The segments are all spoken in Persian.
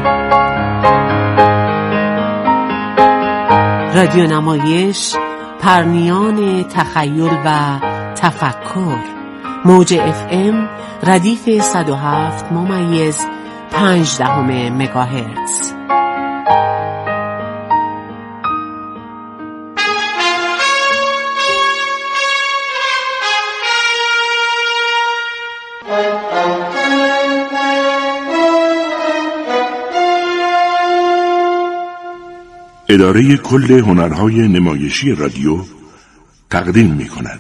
رادیو نمایش، پرنیان تخیل و تفکر. موج FM ردیف 107.5 مگاهرتز. اداره کل هنرهای نمایشی رادیو تقدیم می‌کند.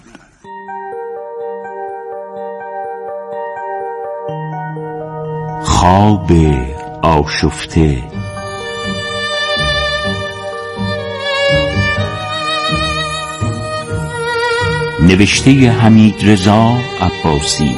خواب آشفته. نوشته حمیدرضا عباسی.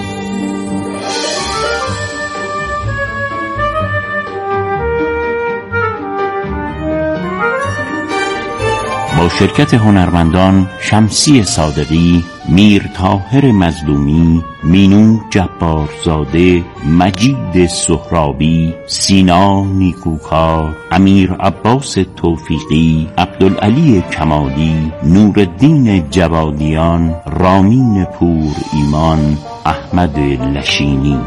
با شرکت هنرمندان شمسی صادقی، میر طاهر مظلومی، مینو جبارزاده، مجید سهرابی، سینا نیکوکار، امیر عباس توفیقی، عبدالعلی کمالی، نورالدین جوادیان، رامین پور ایمان، احمد لشینی.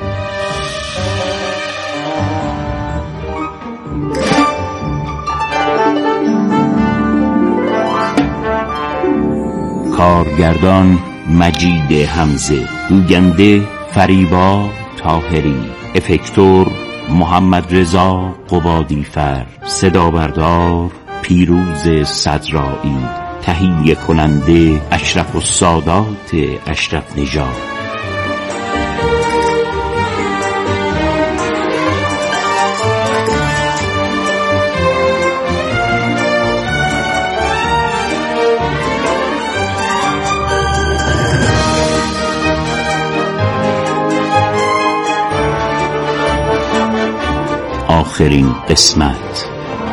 کارگردان مجید حمزه، گوینده فریبا طاهری، افکتور محمد رضا قبادیفر، صدابردار پیروز صدرایی، تهیه کننده اشرف السادات اشرف نژاد. آخرین قسمت.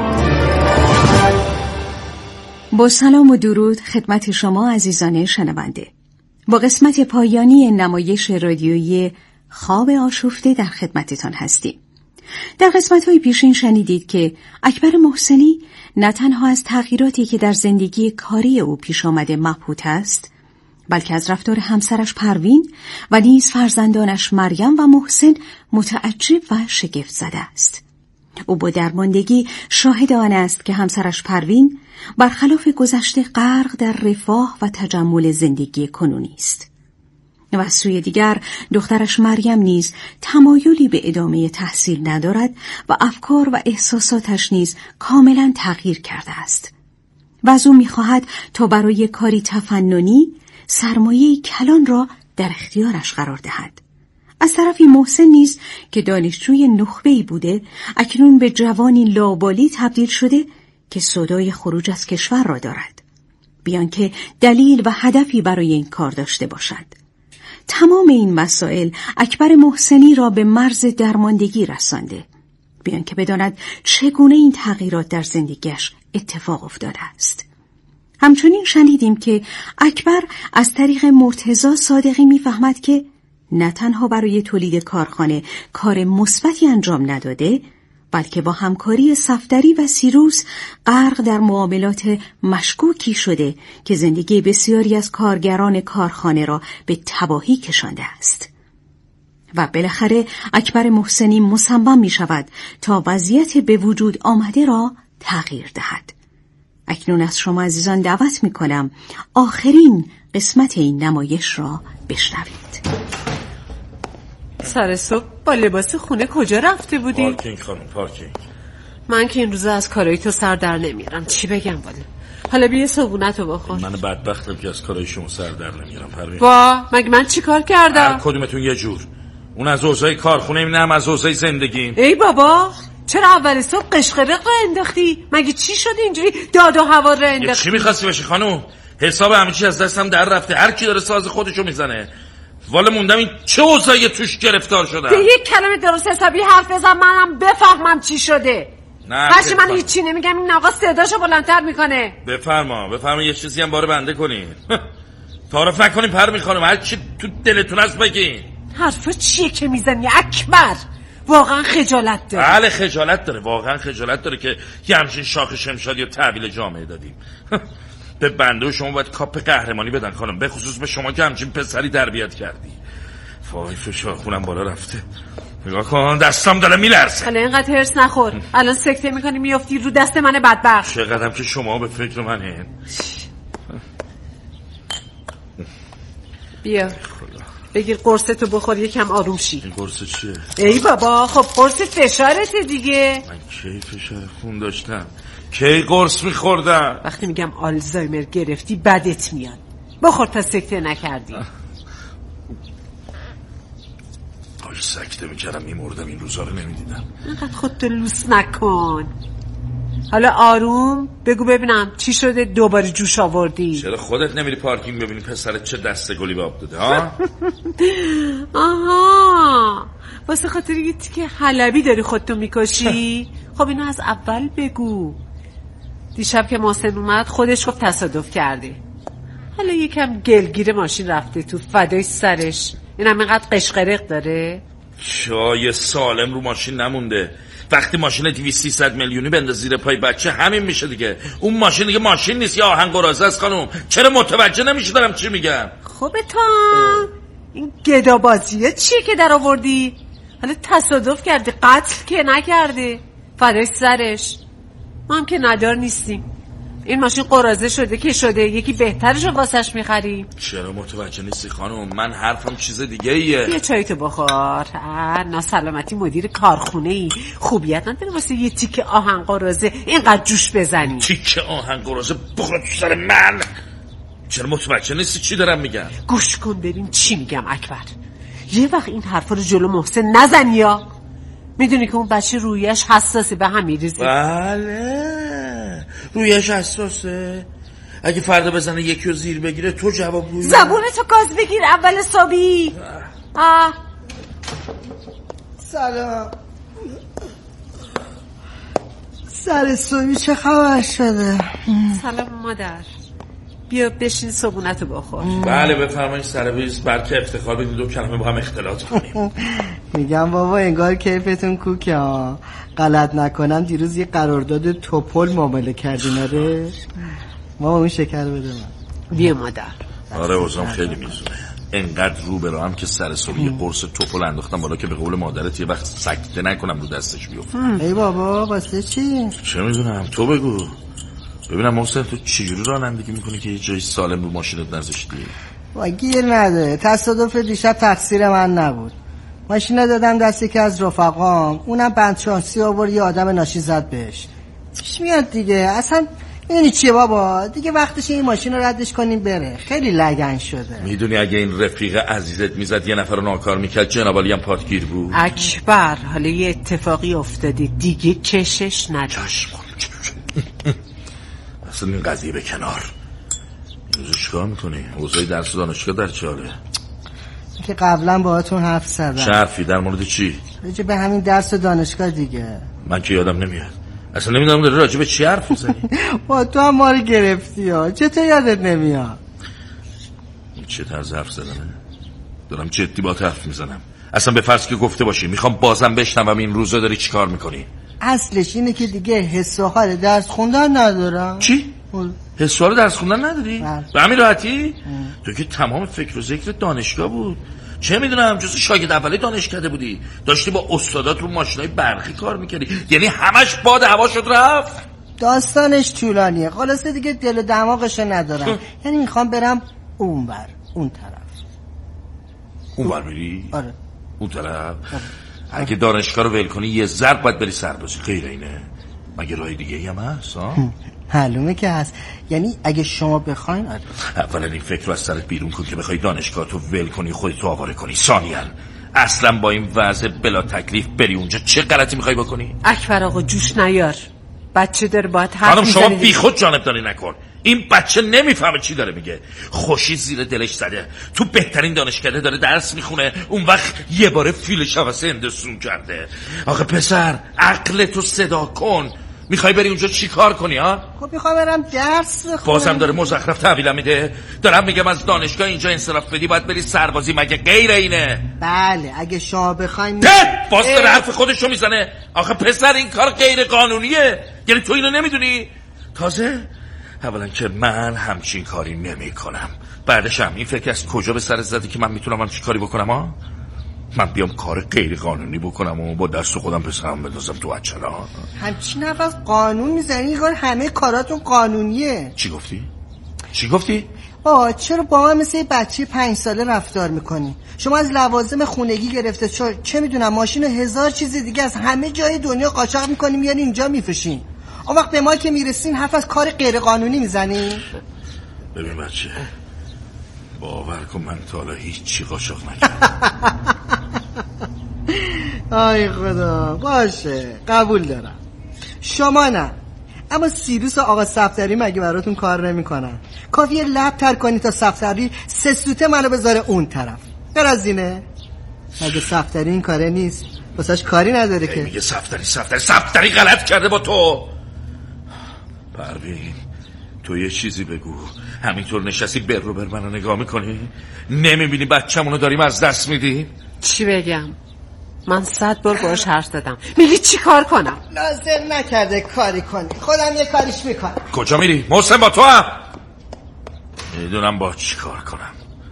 با سلام و درود خدمت شما عزیزان شنونده. با قسمت پایانی نمایش رادیویی خواب آشفته در خدمتتان هستیم. در قسمت‌های پیشین شنیدید که اکبر محسنی نه تنها از تغییراتی که در زندگی کاری او پیش آمده مبهوت است، بلکه از رفتار همسرش پروین و نیز فرزندانش مریم و محسن متعجب و شگفت زده است. او با درماندگی شاهد آن است که همسرش پروین برخلاف گذشته غرق در رفاه و تجمل زندگی کنونی است و از سوی دیگر دخترش مریم نیز تمایلی به ادامه تحصیل ندارد و افکار و احساساتش نیز کاملا تغییر کرده است و از او می‌خواهد تا برای کاری تفننی سرمایه کلان را در اختیارش قرار دهد. از طرفی محسن نیز که دانشجوی نخبه‌ای بوده، اکنون به جوانی لابالی تبدیل شده که سودای خروج از کشور را دارد، بیان که دلیل و هدفی برای این کار داشته باشد. تمام این مسائل اکبر محسنی را به مرز درماندگی رسانده، بیان که بداند چگونه این تغییرات در زندگیش اتفاق افتاده است. همچنین شنیدیم که اکبر از طریق مرتضی صادقی می‌فهمد که نه تنها برای تولید کارخانه کار مثبتی انجام نداده، بلکه با همکاری صفدری و سیروس غرق در معاملات مشکوکی شده که زندگی بسیاری از کارگران کارخانه را به تباهی کشانده است. و بالاخره اکبر محسنی مصمم می شود تا وضعیت به وجود آمده را تغییر دهد. اکنون از شما عزیزان دعوت می کنم آخرین قسمت این نمایش را بشنوید. سر صبح با لباس خونه کجا رفته بودی؟ پارکینگ خانم، پارکینگ. من که این روزا از کارهای تو سر در نمیارم، چی بگم والا. حالا بیا صبونتو بخور. من بدبختم که از کارهای شما سر در نمیارم پروین. وا مگه من چی کار کردم؟ هر کدومتون یه جور. اون از اوضاع کارخونه، این هم از اوضاع زندگی. ای بابا چرا اول صبح قشقرق انداختی؟ مگه چی شد اینجوری داد و هوا رو انداختی؟ چی می‌خواستی بشی خانم؟ حساب همه چی از دستم در رفته، هر کی داره ساز خودشو میزنه. والا موندم این چه اوضاعی توش گرفتار شدم. به یک کلمه درست حسابی حرف بزن منم بفهمم چی شده. نه هرچی من هیچی نمیگم این آقا صداشو بلندتر میکنه. بفرما یه چیزی هم باره بنده کنین. تعارف نکنین پروین خانم، هر چی تو دلتون هست بگین. حرفا چیه که میزنی اکبر؟ واقعا خجالت داره. بله خجالت داره، واقعا خجالت داره که یه همچین شاخ شمشادی و تحویل جامعه دادیم. به بنده و شما باید کاپ قهرمانی بدن خانم، به خصوص به شما که همچین پسری تربیت کردی. وای فشار خونم بالا رفته، نگاه کن دستم داره میلرزه. حالا اینقدر هرس نخور، الان سکته میکنی میافتی رو دست من بدبخت. چقدرم که شما به فکر منه. بیا بگیر قرصتو بخور یکم آروم شی. این قرص چیه؟ ای بابا خب قرص فشارته دیگه. من کی فشار خون داشتم؟ کی قرص میخوردم؟ وقتی میگم آلزایمر گرفتی بدت میاد. بخور تا سکته نکردی. سکته میکردم میمردم، این روزا رو نمیدیدم. اینقدر خودتو لوس نکن. حالا آروم بگو ببینم چی شده دوباره جوش آوردی؟ چرا خودت نمیری پارکینگ ببینی پسرت چه دسته گلی به آب داده ها؟ آها واسه خاطر یه تیکه حلبی داری خودتو میکشی؟ خب اینو از اول بگو. دیشب که محسن اومد خودش گفت تصادف کرده. حالا یکم گلگیر ماشین رفته تو فدای سرش. این هم اینقدر قشقرق داره؟ چای سالم رو ماشین نمونده. وقتی ماشین 200-300 میلیونی بنده زیر پای بچه همین میشه دیگه. اون ماشین دیگه ماشین نیست، یا آهن قراضه است خانم. چرا متوجه نمیشه دارم چی میگم؟ خوبه تا این گدابازیه چیه که در آوردی؟ حالا تصادف کرده، قتل که نکرده، فدای سرش. ما هم که ندار نیستیم. این ماشین قراضه شده که شده، یکی بهترشو واسش میخریم. چرا متوجه نیستی خانم؟ من حرفم چیز دیگه ایه. یه چایتو بخور. ناسلامتی مدیر کارخونه ای خوبیت نداره واسه یه تیکه آهن قراضه اینقدر جوش بزنی. تیکه آهن قراضه بخور تو سر من. چرا متوجه نیستی چی دارم میگم؟ گوش کن ببین چی میگم اکبر. یه وقت این حرفا رو جلو محسن نزنی یا میدونی که اون بچه رویش حساسه به هم میریزه. بله رویش حساسه. اگه فردا بزنه یکی رو زیر بگیره تو جواب گویی. زبونتو گاز بگیر اول صبحی. سلام. سر صبحی چه خبر شده؟ سلام مادر. بیا بشین صبونتو بخور. بله بفرمایید سربیز، بلکه افتخار بدید دو کلمه با هم اختلاط کنیم. میگم بابا انگار کیفتون کوکه ها. غلط نکنم دیروز یه قرارداد توپل معامله کردین آره؟ ماما اون شکر بده من. بیا مادر. آره وزم خیلی میزونه. انقدر رو برام که سر صبحی قرص توپل انداختم بالا که به قول مادرت یه وقت سکته نکنم رو دستش بیفتم. ای بابا واسه چی؟ چه میدونم تو بگو. ببینم محسن تو چجوری رانندگی میکنی که یه جای سالم رو ماشینت نذاشتی؟ وای گیر نده. تصادف دیشب تقصیر من نبود. ماشین دادم دستی که از رفقام، اونم بند شانسی آورد یه آدم ناشی زد بهش. پیش میاد دیگه. اصلا میدونی چیه بابا دیگه وقتش این ماشین رو ردش کنیم بره. خیلی لگن شده. میدونی اگه این رفیق عزیزت میزد یه نفر رو ناکار میکرد جناب علی هم پاتگیر بود. اکبر حالا یه اتفاقی افتاده دیگه چشش ندار. اصلا این قضیه به کنار. این روزو چیکار میکنی؟ اوضاع درس و دانشگاه در چه حاله؟ که قبلا باهاتون حرف زدم. چه حرفی؟ در مورد چی؟ راجع به همین درس و دانشگاه دیگه. من که یادم نمیاد. اصلا نمیدونم داری راجع به چی حرف میزنی. با تو هم ما رو گرفتی ها. چطور یادت نمیاد؟ این چه طرز حرف زدنه؟ دارم جدی با حرف میزنم. اصلا به فرض که گفته باشی میخوام بازم بشنوم این روزا داری چیکار میکنی. اصلش اینه که دیگه حس و حال درس خوندن ندارم. چی؟ حس و حال درس خوندن نداری؟ به همین راحتی؟ تو که تمام فکر و ذکر دانشگاه بود. چه میدونم جز شاگرد اولی دانشکده بودی، داشتی با استادات رو ماشینای برقی کار میکردی، یعنی همش باد هوا شد رفت. داستانش طولانیه. خلاصه دیگه دل و دماغشو ندارم. یعنی میخوام برم اون طرف. اون بر میری؟ آره. اون طرف؟ اگه دانشگاه رو ول کنی یه ضرب باید بری سربازی، غیر اینه؟ مگه راه دیگه ای هم هست؟ معلومه که هست. یعنی اگه شما بخواین آره. اولا این فکر رو از سرت بیرون کن که بخوای دانشگاه تو ول کنی خودتو آواره کنی. ثانیاً اصلا با این وضع بلا تکلیف بری اونجا چه غلطی میخوای بکنی؟ اکبر آقا جوش نیار. بچه داره باید حرف خانم شما میزنی. بی خود جانبداری نکن. این بچه نمیفهمه چی داره میگه. خوشی زیر دلش زده. تو بهترین دانشکده داره درس میخونه، اون وقت یه باره فیل شبسه اندسون کرده. آخه پسر عقل تو صدا کن. میخوای بری اونجا چی کار کنی ها؟ خب میخوام برم درس بخونم. بازم داره مزخرف تحویلم میده. دارم میگم از دانشگاه اینجا انصراف بدی باید بری سربازی، مگه غیر اینه؟ بله اگه شما بخواین. باز داره حرف خودشو میزنه. آخه پسر این کار غیر قانونیه. یعنی تو اینو نمیدونی؟ تازه اولا که من همچین کاری نمی کنم. بعدش هم این فکر از کجا به سر زدی که من میتونم همچین کاری بکنم ها؟ من بیام کار غیر قانونی بکنم و با دست خودم پسرم بندازم تو اچلا؟ همچین حرف از قانون میزنی؟ همه کاراتون قانونیه. چی گفتی؟ چرا با من مثل بچه 5 ساله رفتار میکنی؟ شما از لوازم خونگی گرفته چه میدونم ماشین و 1000 چیز دیگه از همه جای دنیا قاچاق میکنی میاری اینجا میفروشین. اون وقت به ما که میرسین حرف از کار غیر قانونی میزنی؟ ببین بچه، باور کن من تا حالا هیچی قاچاق نکردم. آی خدا، باشه قبول دارم شما نه، اما سیروس و آقا صفدری مگه براتون کار نمیکنن؟ کافیه لب تر کنی تا صفدری 3 سوته منو بذاره اون طرف. غیر از اینه؟ مگه صفدری این کاره نیست؟ واسش کاری نداره که میگه صفدری غلط کرده با تو. پروین تو یه چیزی بگو. همینطور نشستی بر منو نگاه میکنی؟ نمیبینی بچه‌مونو داریم از دست میدیم؟ چی بگم؟ من 100 بار باهاش حرف زدم. میگی چی کار کنم؟ لازم نکرده کاری کنی، خودم یه کاریش میکنم. کجا میری؟ محسن با تو هم میدونم با چی کار کنم.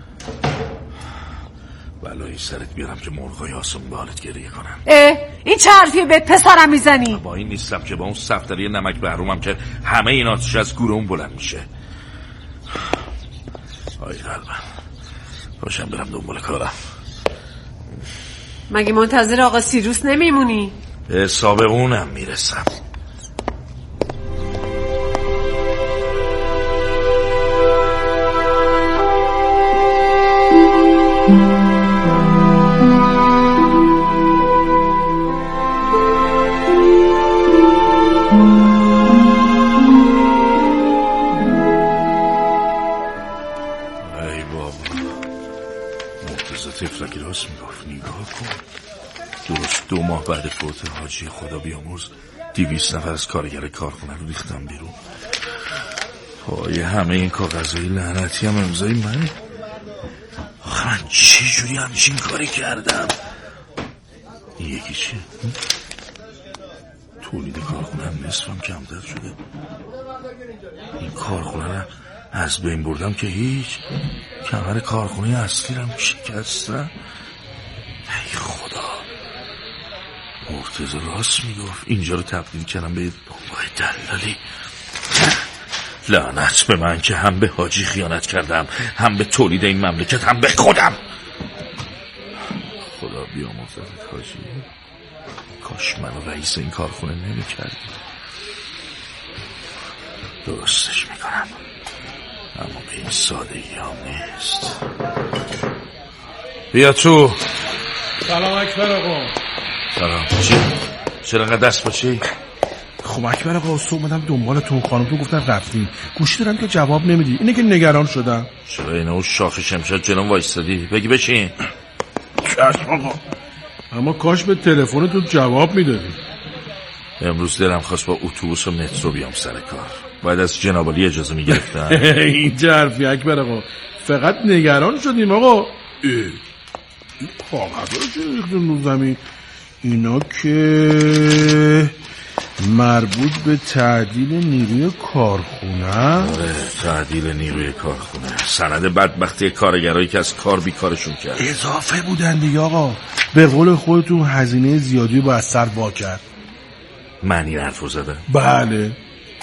بلایی سرت بیارم که مرغای آسمون به حالت گریه کنم. این چه حرفیه به پسرم میزنی؟ با این نیستم که با اون صفدری نمک بهرومم که همه این آتش از گوره اون بلند میشه. آی قلبم، باشم برم دنبال کارم. مگه منتظر آقا سیروس نمیمونی؟ به حساب اونم میرسم. تفلکی راست میگفت. نگاه کن، درست 2 ماه بعد فوت حاجی خدا بیامرز 200 نفر از کارگر کارخونه رو ریختم بیرون. پای همه این کاغذهای لعنتی هم امضای منه. آخه من چه جوری همچین کاری کردم؟ این یکی چیه؟ تولید کارخونه هم نصفم کمتر شده. این کارخونه رو از بین بردم که هیچ. کمر کارخونه اصلی رو شکستم. ای خدا، مرتضی راست میگفت. اینجا رو تبدیل کردم به بنگاه دلالی. لعنت به من که هم به حاجی خیانت کردم، هم به تولید این مملکت، هم به خودم. خدا بیامرزت حاجی، کاش منو رئیس این کارخونه نمی کردی. درستش میکنم، اما به این سادگی هم نیست. بیا تو. سلام اکبر آقا. سلام. چرا انقدر دست باشی؟ خب اکبر آقا صبح اومدم دنبالتون، خانمتون گفتن رفتین، گوشی دارم که جواب نمیدی. اینه که نگران شدم. چرا اینه اون شاخ شمشاد جلوم وایستادی؟ بگی بشین. چشم آقا، اما کاش به تلفنتون جواب میدادی. امروز دلم خواست با اتوبوس و مترو بیام سر کار. بعد از جنابالی اجازه میگرفتم. این چه حرفی اکبر آقا؟ فقط نگران شدیم آقا. این کاغذ رو چه ریختون رو زمین؟ اینا که مربوط به تعدیل نیروی کارخونه. آره، تعدیل نیروی کارخونه. سند بدبختی کارگرایی که از کار بیکارشون کرد. اضافه بودن دیگه آقا. به قول خودتون هزینه زیادی با از سر وا کرد. من این حرفو زدم؟ بله.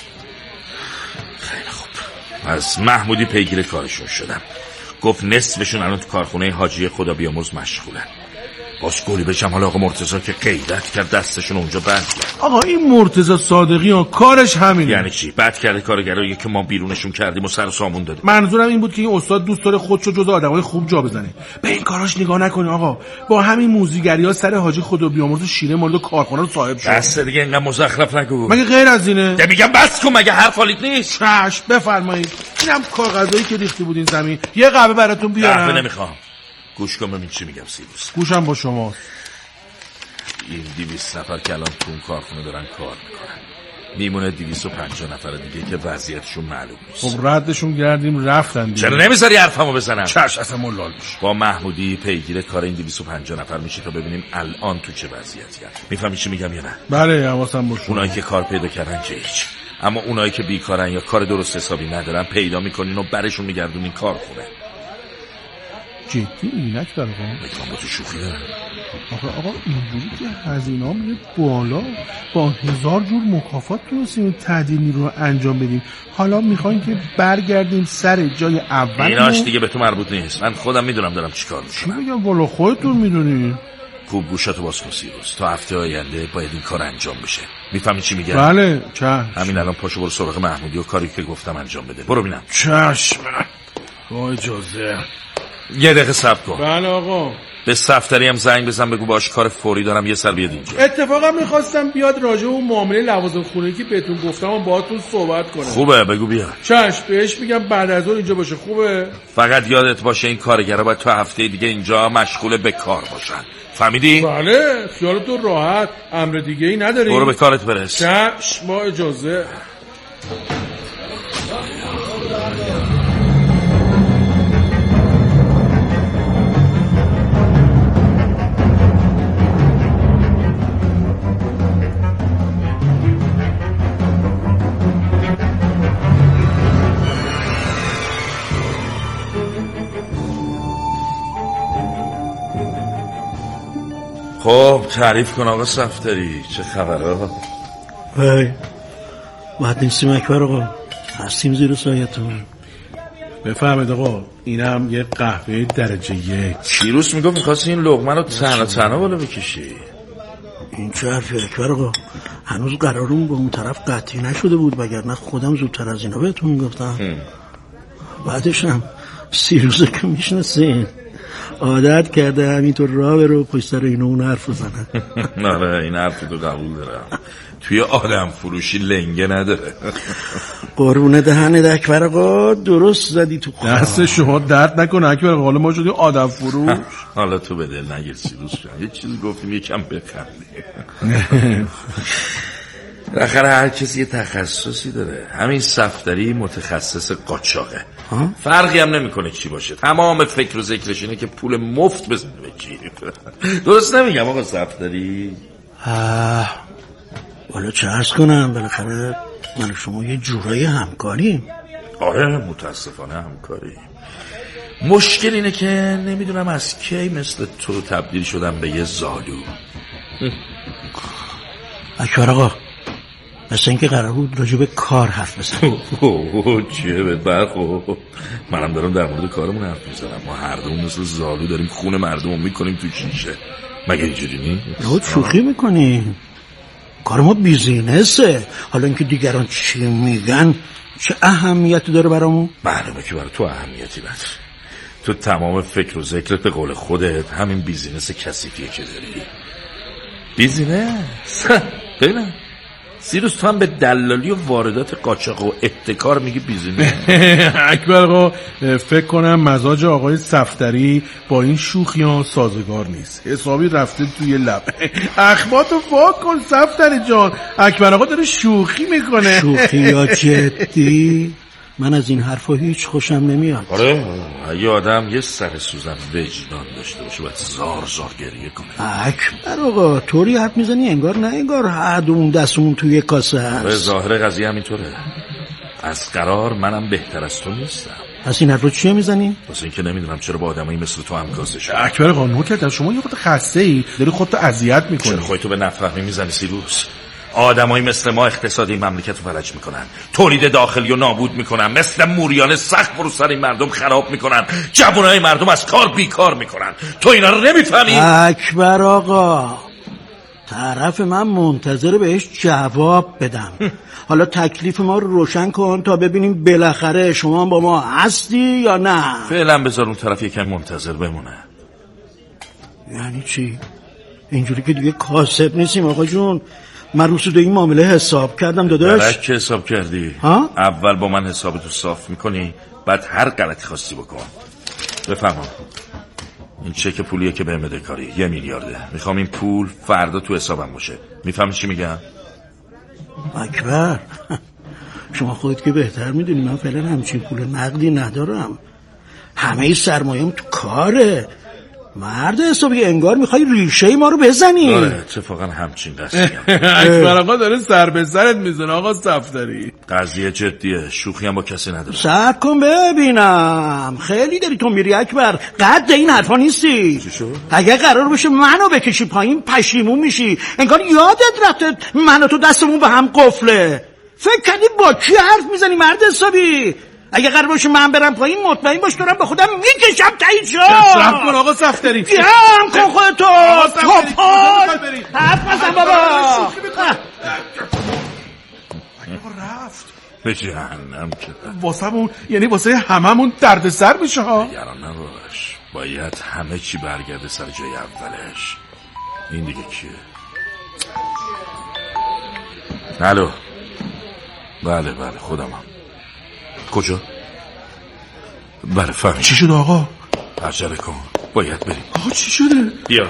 خیلی خوب. از محمودی پیگیر کارشون شدم. گفت نصفشون الان تو کارخونه حاجی خدا بیامرز مشغولن. باش گلی بشم حالا آقا مرتضی که غیرت کرد دستشون اونجا بند کرد. آقا این مرتضی صادقی ها کارش همینه. یعنی چی؟ بد کرده کارگرایی که ما بیرونشون کردیم و سر و سامون دادیم. منظورم این بود که این استاد دوست داره خودشو جزو آدمای خوب جا بزنه. به این کاراش نگاه نکنی آقا. با همین موزیگری‌ها سر حاجی خدا بیامرز شیره مورد کارخونه رو صاحب شد. بس دیگه اینقدر مزخرف نگو. مگه غیر از اینه؟ میگم بس کن، مگه حرف حالیت نیست؟ چش بفرمایید. اینم کاغذایی که ریختی بودین زمین. یه قهوه براتون بیارم. قهوه نمیخوام. گوش کن ببین چی میگم سیروس. گوشم با شما. این 200 نفر که الان تو اون کارخونه دارن کار میکنن، میمونه 250 نفر دیگه که وضعیتشون معلوم نیست. خب ردشون کردیم رفتن دیگه. چرا نمیذاری حرفمو بزنم؟ چش اصلا ملال میشه. با محمودی پیگیر کار این 250 نفر میشه تا ببینیم الان تو چه وضعیتی هست. میفهمی چی میگم یا نه؟ بله حواسم باشه. اونایی که کار پیدا کردن که هیچ، اما اونایی که بیکارن یا کار درست حسابی ندارن پیدا میکنین و برشون میگردونین کارخونه. جدی اینک برقا؟ میگم با تو شوخی دارم. آقا اینجوری که هزینه‌ها میره بالا، با 1000 جور مکافات تونستیم تعدیل نیرو رو انجام بدیم. حالا میخواین که برگردیم سر جای اول. ایناش دیگه به تو مربوط نیست. من خودم میدونم دارم چیکار میکنم. چی بگم والا خودتون میدونین. خوب گوشاتو باز کن سیروس. تا هفته آینده باید این کار انجام بشه. میفهمی چی میگم؟ بله چشم. همین الان پاشو برو سراغ محمودی و کاری که گفتم انجام بده. برو ببینم. چشم. با اجازه. یه دقیقه صبر کن. بله آقا. به صفدری هم زنگ بزن بگو باش کار فوری دارم یه سر بیاد اینجا. اتفاقا میخواستم بیاد راجع به اون معامله لوازم خونگی که بهتون گفتم و باهاتون صحبت کنم. خوبه بگو بیا. چشم بهش میگم بعد از اون اینجا باشه. خوبه؟ فقط یادت باشه این کارگرا باید تو هفته دیگه اینجا مشغول به کار باشن. فهمیدی؟ بله خیالتون راحت. امر دیگه ای نداری؟ برو به کارت برس. چشم با اجازه. خب تعریف کن آقا صفدری، چه خبره؟ باید نیستیم اکبر آقا، هستیم زیر سایتون. بفهمید آقا اینم یه قهوه درجه 1. کیروس میگفت میخواستی این لقمه رو تنها بالا بکشی. این چه حرفی اکبر آقا؟ هنوز قرارمون با اون طرف قطعی نشده بود، وگرنه خودم زودتر از اینا بهتون میگفتم. بعدش هم 30 روزه که میشناسین عادت کرده همینطور راه برو پشت سر اینو اون حرف بزنه. آره این حرف تو قبول دارم. توی آدم فروشی لنگه نداره. قربونه دهنت اکبر آقا، درست زدی تو خواه. دست شما درد نکنه اکبر آقا، حالا ما شدیم آدم فروش. حالا تو به دل نگیر سیروس جان، یه چیزی گفتیم یکم بخندی. بالاخره هر کسی یه تخصصی داره. همین صفدری متخصص قاچاقه. فرقی هم نمیکنه چی باشه، تمام فکر و ذکرش اینه که پول مفت بزنه به کی. درست نمیگم آقا صفدری؟ والا چه عرض کنم، بالاخره من و شما یه جورایی همکاریم. آره متاسفانه همکاریم. مشکل اینه که نمیدونم از کی مثل تو تبدیل شدم به یه زالو. اکبر آقا مثل اینکه قرار بود راجع به کار حرف بزنم. چیه بهت برخورد؟ منم دارم در مورد کارمون حرف میزنم. ما هر دوم مثل زالو داریم خون مردم میکنیم تو شیشه. مگه اینجوری نیست؟ شوخی میکنی؟ کار ما بیزینسه. حالا اینکه دیگران چی میگن چه اهمیتی داره برامون؟ معلومه که برای تو اهمیتی نداره. تو تمام فکر و ذکرت به قول خودت همین بیزینس کثیفیه که داری. بیزینس؟ ببینم سیروس تو هم به دلالی و واردات قاچاق و احتکار میگی بیزینس؟ اکبر آقا فکر کنم مزاج آقای صفدری با این شوخی ها سازگار نیست. حسابی رفته توی لب. اخماتو فاک کن صفدری جان، اکبر آقا داره شوخی میکنه. شوخی یا جدی؟ من از این حرفا هیچ خوشم نمیاد. آره اگه آدم یه سر سوزن وجدان داشته باشه باید زار زار گریه کنه. اکبر آقا طوری حرف میزنی انگار نه انگار هر دومون دستمون توی کاسه هست. به ظاهر قضیه همینطوره. از قرار منم بهتر از تو نیستم. پس این حرف رو چیه میزنی؟ واسه اینکه نمیدونم چرا با آدمایی مثل تو همکاسه شد. اکبر آقا نوکر شما یه خود خسته ای، داری خودتو اذیت میکنی. چرا خودتو به نفهمی میزنی سیروس؟ آدمایی مثل ما اقتصاد این مملکت رو فلج میکنن، تولید داخلی رو نابود میکنن، مثل موریانه سخت برو سر این مردم خراب میکنن، جوانای مردم از کار بیکار میکنن. تو اینا رو نمیفهمی؟ اکبر آقا طرف من منتظر بهش جواب بدم. حالا تکلیف ما رو روشن کن تا ببینیم بالاخره شما با ما هستی یا نه. فعلا بذار اون طرف یکم منتظر بمونه. یعنی چی؟ اینجوری که دیگه کاسب نیستیم آقا جون. من رو سود این معامله حساب کردم داداش. درک حساب کردی؟ ها؟ اول با من حسابتو صاف میکنی، بعد هر غلطی خواستی بکن. بفهمم این چک پولیه که بهم بده کاری 1 میلیارده. میخوام این پول فردا تو حسابم باشه. میفهمی چی میگم؟ اکبر شما خودت که بهتر میدونی من فعلا همچین پول نقدی ندارم. همه سرمایه‌ام تو کاره. مرد حسابی انگار میخوای ریشه ما رو بزنی. آره اتفاقا همچین قضیه. اکبر آقا داره سر به سرت میزنه آقا صفدری. قضیه جدیه، شوخی هم با کسی نداره. صبر کن ببینم. خیلی داری تو میری اکبر، قد این حرفا نیستی. چی شد؟ اگه قرار باشه منو بکشی پایین پشیمون میشی. انگار یادت رفته من و تو دستمون به هم قفله. فکر کردی با کی حرف میزنی مرد حسابی؟ اگه قرار باشه من برم پایین مطمئن باش دارم به خودم میکشم تایید شو. صبر کن آقا صفدری. جمع کن خودتو. توپال حرف بزن بابا. رفت به جهنم که واسمون، یعنی واسه هممون درد سر میشه ها. نگران نباش، باید همه چی برگرده سر جای اولش. این دیگه کیه؟ الو. بله خودمم. کجا؟ بله فهمید. چی شده آقا؟ عجله کن، باید بریم. آقا چی شده؟ بیا.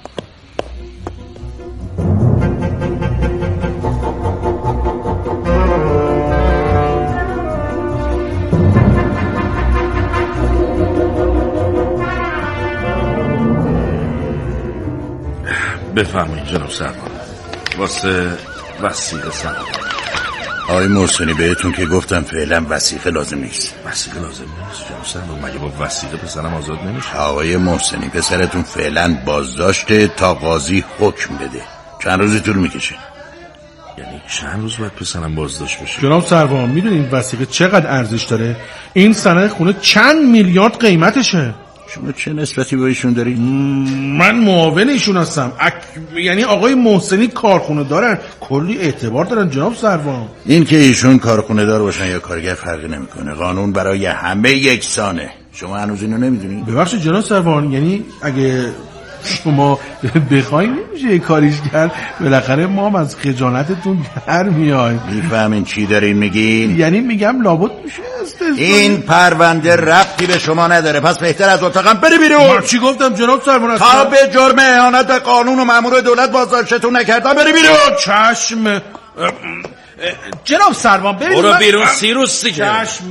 بفهمین جناب سرمان، واسه وثیقه سند. آقای محسنی بهتون که گفتم فعلا وثیقه لازم نیست. وثیقه لازم نیست جناب سرمان؟ مگه با وثیقه پسرم آزاد نمیشه؟ آقای محسنی پسرتون فعلا بازداشته تا قاضی حکم بده. چند روزی طول میکشه؟ یعنی چند روز باید پسرم بازداشت بشه؟ جناب سروان میدونی این وثیقه چقدر ارزش داره؟ این سند خونه چند میلیارد قیمتشه. شما چه نسبتی با ایشون دارید؟ من معاون ایشون هستم. یعنی آقای محسنی کارخونه دارن، کلی اعتبار دارن جناب سروان. این که ایشون کارخونه دار باشن یا کارگر فرقی نمیکنه، قانون برای همه یکسانه. شما هنوز اینو نمیدونید؟ ببخشید جناب سروان، یعنی اگه شما بخواید نمیشه یه کاریش کرد، بالاخره ما هم از خجالتتون در میایم. میفهمین چی دارین میگین؟ یعنی میگم لابد میشه این پرونده ربطی به شما نداره، پس بهتر از اتاقم بری بیرون. من چی گفتم جناب سروان؟ تا به جرم اهانت به قانون و مأمور دولت بازداشتتون نکردم بری بیرون. چشم جناب سروان برید برو بیرون سیروس دیگه. چشم.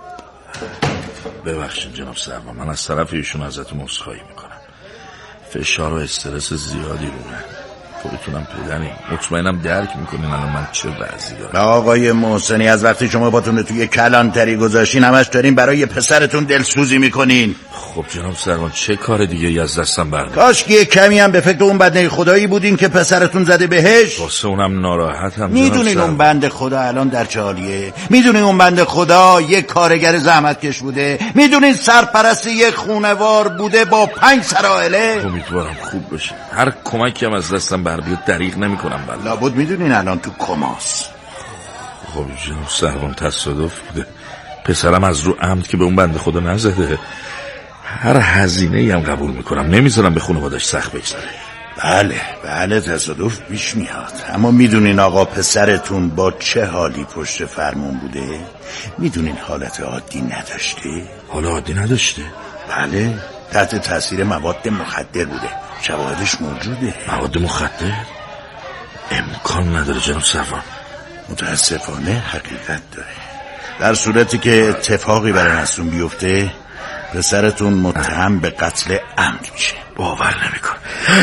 ببخشید جناب سروان، من از طرف ایشون ازتون عذرخواهی میکنم. فشار و استرس زیادی رومه، خودتونم پدرین، مطمئنم درک میکنین الان من چه وضعی دارم. آقای محسنی از وقتی شما باتون توی کلانتری گذاشتین همش دارین برای پسرتون دلسوزی میکنین. خب جناب سروان چه کار دیگه ای از دستم برمیاد؟ کاش که کمی هم به فکر اون بنده خدایی بودین که پسرتون زده بهش. واسه اونم ناراحتم. میدونین اون بنده خدا الان در چه حالیه؟ میدونین اون بنده خدا یک کارگر زحمتکش بوده؟ میدونین سرپرست یک خونوار بوده با 5 سرائله؟ امیدوارم خوب بشه. هر کمکی هم از دستم بر بیاد دریغ نمیکنم. بله لابد میدونین الان تو کماست. خب جناب سروان تصادف بوده، پسرم از رو عمد که به اون بنده خدا نزده. هر هزینه‌ای هم قبول میکنم، نمیذارم به خانواده‌اش سخت بگذره. بله تصادف پیش میاد، اما میدونین آقا پسرتون با چه حالی پشت فرمون بوده؟ میدونین حالت عادی نداشته؟ حال عادی نداشته؟ بله، تحت تاثیر مواد مخدر بوده، شواهدش موجوده. مواد مخدر؟ امکان نداره جناب سروان. متاسفانه حقیقت داره. در صورتی که اتفاقی برای نسون بیفته پسرتون متهم به قتل عمد میشه. باور نمیکن.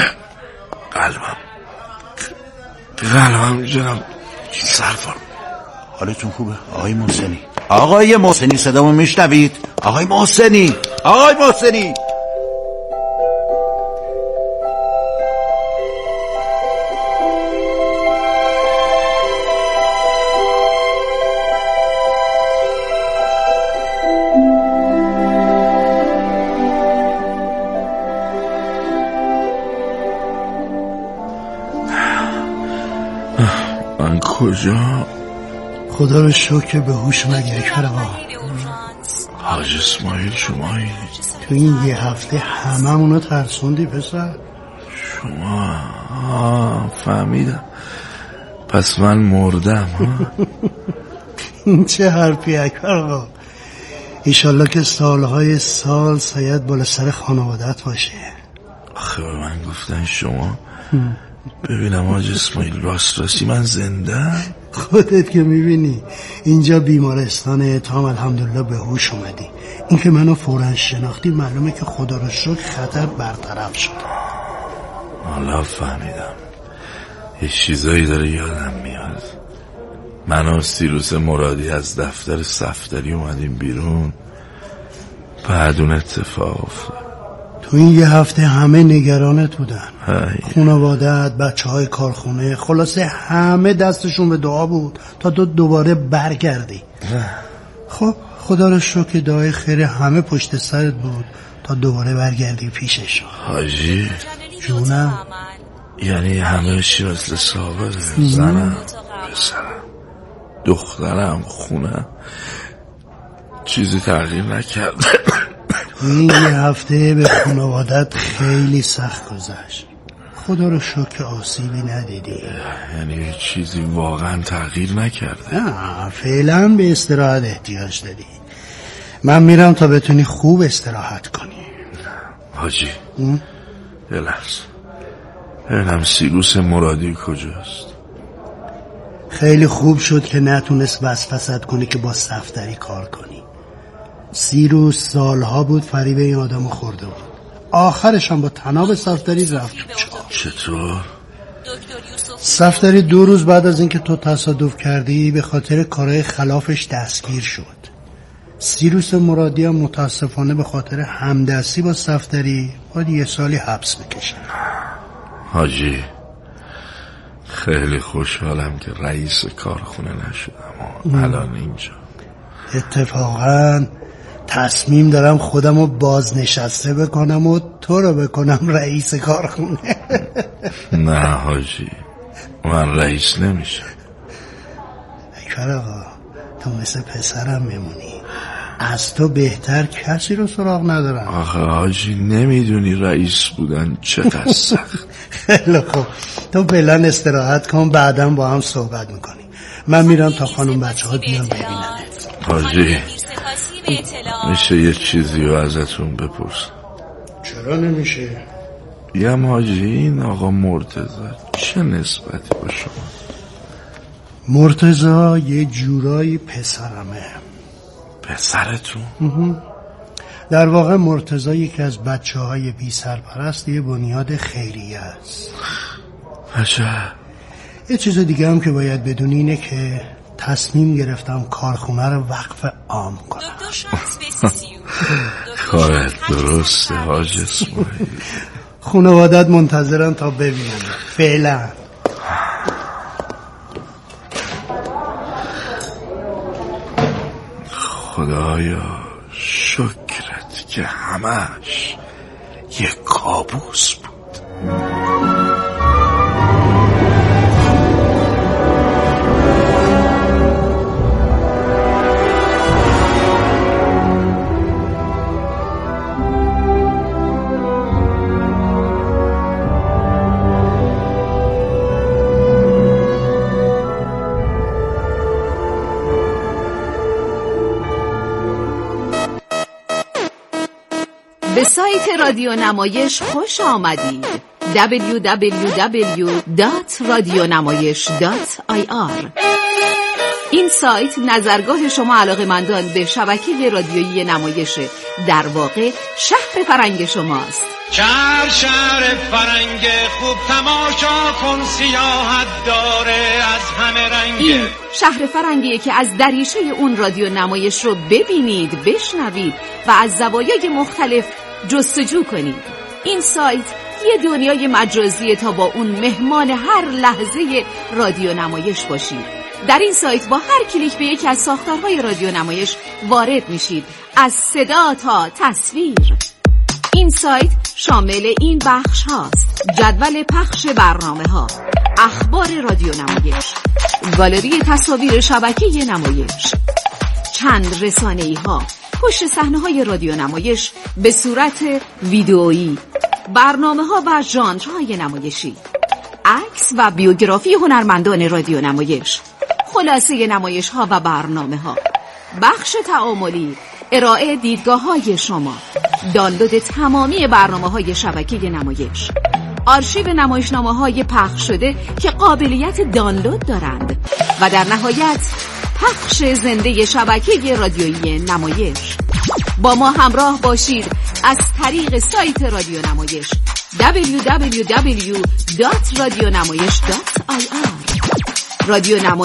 قلبم جناب سروان. حالتون خوبه آقای محسنی؟ آقای محسنی صدامو میشنوید؟ آقای محسنی من کجا؟ خدا رو شکر به هوش اومدی اکبر آقا. حاج اسماعیل شمایی؟ تو این یه هفته هممونو ترسوندی پسر. شما فهمیدم، پس من مردم. این چه حرفی اکبر آقا؟ ایشالله که سالهای سال سایت بالا سر خانوادت باشه. آخه به من گفتن شما ببینم حاج اسماعیل، راستی من زنده؟ خودت که میبینی اینجا بیمارستانه، تا هم الحمدلله به هوش اومدی. این که منو فوراً شناختی معلومه که خدا رو شکر خطر برطرف شد. حالا فهمیدم یه چیزایی داره یادم میاد. من و سیروس مرادی از دفتر صفدری اومدیم بیرون، بعد اون اتفاق افتاد. تو این یه هفته همه نگرانت بودن، خانواده‌ات، بچه‌های کارخونه، خلاصه همه دستشون به دعا بود تا تو دوباره برگردی. خب خدا رو شکر دعای خیر همه پشت سرت بود تا دوباره برگردی پیششون. حاجی جونم، یعنی همه چی مثل ثابته؟ زنم، پسرم، دخترم، خونم، چیزی تغییر نکرده؟ این یه هفته به خانوادت خیلی سخت گذشت. خدا رو شکر آسیبی ندیدی. یعنی چیزی واقعا تغییر نکرده؟ نه، فعلا به استراحت احتیاج داری. من میرم تا بتونی خوب استراحت کنی. حاجی یه لحظه ببینم سیروس مرادی کجاست؟ خیلی خوب شد که نتونست وسوسه‌ت کنی که با صفدری کار کنی. سیروس سالها بود فریب این آدمو خورده بود، آخرش هم با طناب صفدری رفت تو چاه. چطور؟ صفدری 2 روز بعد از اینکه تو تصادف کردی به خاطر کارهای خلافش دستگیر شد. سیروس مرادی هم متاسفانه به خاطر همدستی با صفدری باید 1 سالی حبس بکشه. حاجی خیلی خوشحالم که رئیس کارخونه نشدم الان اینجا. اتفاقا تصمیم دارم خودم رو بازنشسته بکنم و تو رو بکنم رئیس کارخونه. نه حاجی من رئیس نمیشم. اکبر آقا تو مثل پسرم میمونی، از تو بهتر کسی رو سراغ ندارم. آخه حاجی نمیدونی رئیس بودن چقدر سخت. خیلی خوب تو فعلا استراحت کن، بعدم با هم صحبت میکنیم. من میرم تا خانم بچه ها بیان ببیننت. حاجی میشه یه چیزی رو ازتون بپرسم؟ چرا نمیشه؟ یم حاجی این آقا مرتضی چه نسبتی با شما؟ مرتضی یه جورایی پسرمه. پسرتون؟ در واقع مرتضی یکی از بچه‌های بی سرپرست یه بنیاد خیریه است. عجب. یه چیز دیگه هم که باید بدونی اینه که تصمیم گرفتم کارخونه رو وقف عام کنم. کارت درسته حاج اسماعیل. خانوادت منتظرن تا ببینن. فعلا خدایا شکرت که همش یه کابوس بود. به سایت رادیو نمایش خوش آمدید. www.radionamayish.ir. این سایت نظرگاه شما علاقه‌مندان به شبکه رادیویی نمایش، در واقع شهر فرنگ شماست. شهر فرنگ خوب تماشا کن، سیاحت داره از همه رنگ. این شهر فرنگیه که از دریچه اون رادیو نمایش رو ببینید، بشنوید و از زوایای مختلف جستجو کنید. این سایت یه دنیای مجازیه تا با اون مهمان هر لحظه رادیو نمایش باشید. در این سایت با هر کلیک به یکی از ساختارهای رادیو نمایش وارد میشید، از صدا تا تصویر. این سایت شامل این بخش هاست: جدول پخش برنامه ها، اخبار رادیو نمایش، گالری تصاویر شبکه نمایش، چند رسانه‌ای ها، پشت صحنه های رادیو نمایش به صورت ویدئویی، برنامه ها و ژانرهای نمایشی، عکس و بیوگرافی هنرمندان رادیو نمایش، خلاصه نمایش ها و برنامه ها، بخش تعاملی، ارائه دیدگاه های شما، دانلود تمامی برنامه های شبکه نمایش، آرشیو نمایشنامه‌های پخش شده که قابلیت دانلود دارند و در نهایت پخش زنده شبکه رادیویی نمایش. با ما همراه باشید از طریق سایت رادیو نمایش www.radionamayesh.ir. رادیو نمایش